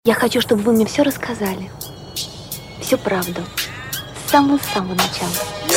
Я хочу, чтобы вы мне все рассказали. Всю правду. С самого-самого начала.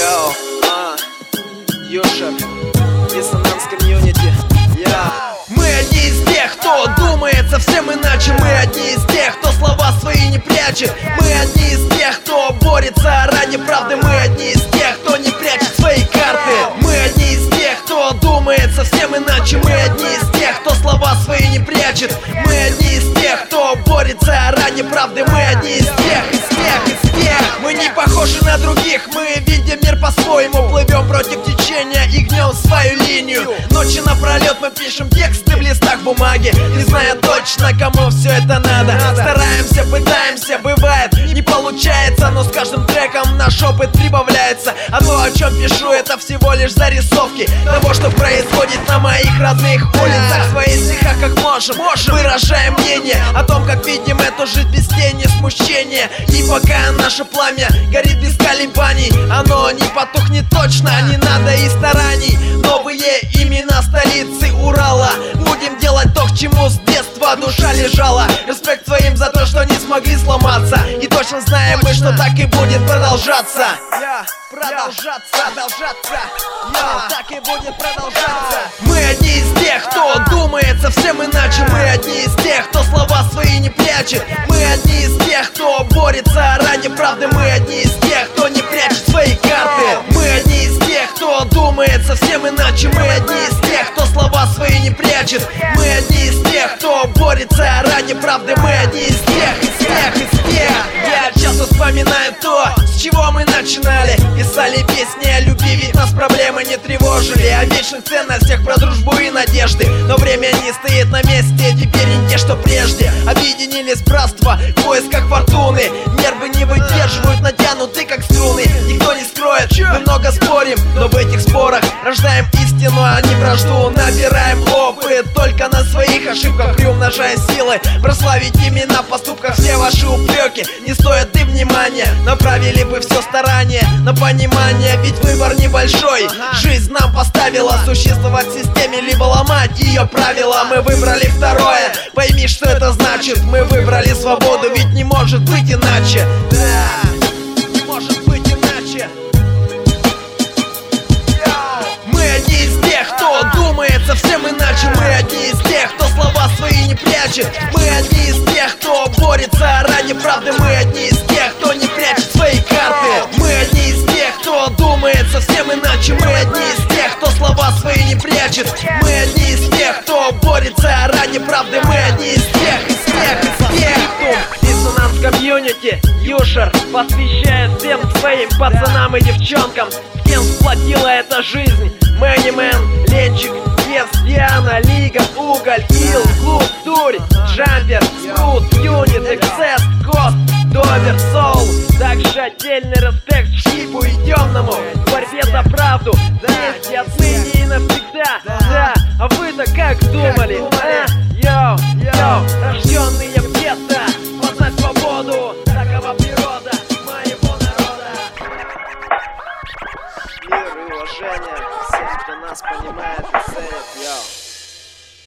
Юшер, Диссонанс комьюнити. Мы одни из тех, кто думает совсем иначе. Мы одни из тех, кто слова свои не прячет. Мы одни из тех, кто борется ради правды. Мы одни из тех, кто не прячет свои карты. Мы одни из тех, кто думает совсем иначе. Мы одни из тех, кто слова свои не прячет. Мы одни из тех, кто борется ради правды. Мы одни из тех, из тех. Мы не похожи на других, мы видим мир по-своему. Плывем против течения и гнем свою линию. Ночи напролет мы пишем тексты в листах бумаги, не зная точно, кому все это надо. Стараемся, пытаемся, бывает, не получается, но с каждым треком наш опыт прибавляется. А то, о чем пишу, это всего лишь зарисовки того, что происходит на моих родных улицах. В своих стихах как можем, выражаем мнение о том, как видим эту жизнь без тени смущения. И пока наше пламя горит без колебаний, оно не потухнет точно, не надо и стараний. Новые имена столицы Урала, будем делать то, к чему с детства душа лежала. Респект своим за то, что не смогли сломаться. И точно знаем мы, что так и будет продолжаться. Так и будет продолжаться. Мы одни из тех, кто думает совсем иначе. Мы одни из тех, кто слова свои не прячет. Мы одни из тех, кто борется ради правды. Мы одни из тех, кто не прячет свои карты. Мы одни из тех, кто думает совсем иначе. Мы одни из тех, кто слова свои не прячет. Мы одни из тех, кто борется ради правды. Мы одни из тех. Я часто вспоминаю то, с чего мы начинали. Писали песни о любви, ведь нас проблемы не тревожили. О вечных ценностях, про дружбу и надежды. Но время не стоит на месте, теперь не те, что прежде. Объединились братства в поисках фортуны. Нервы не выдерживают, натянуты как струны. Никто не скроет, мы много спорим, но в этих спорах рождаем истину, а не вражду. Набираем опыт только на своих ошибках, приумножая силы. Прославить имена в поступках все ваши упреки не стоят и внимания. Направили бы все старание на понимание, ведь выбор небольшой. Жизнь нам поставила существовать в системе, либо ломать ее правила. Мы выбрали второе, пойми, что это значит. Мы выбрали свободу, ведь не может быть иначе. Не может быть иначе. Мы одни из тех, кто думает совсем иначе. Мы одни из тех, кто слова свои не прячет. Мы одни из тех, кто борется ради правды. Мы одни из тех, кто не прячет свои карты. Мы одни из тех, кто думает совсем иначе. Мы одни из тех, кто слова свои не прячет. Мы одни из тех, кто борется ради правды. Мы одни из тех, из тех. Диссонанс комьюнити, Юшер посвящает всем своим пацанам и девчонкам, с кем сплотила эта жизнь. Мэнимен, Ленчик, Кес, Диана, Лига, Уголь, Ил, Клуб, Дурь, Джампер, Скрут, Юнит, Эксцесс, Кост, Довер, Соул. Также отдельный респект Шипу и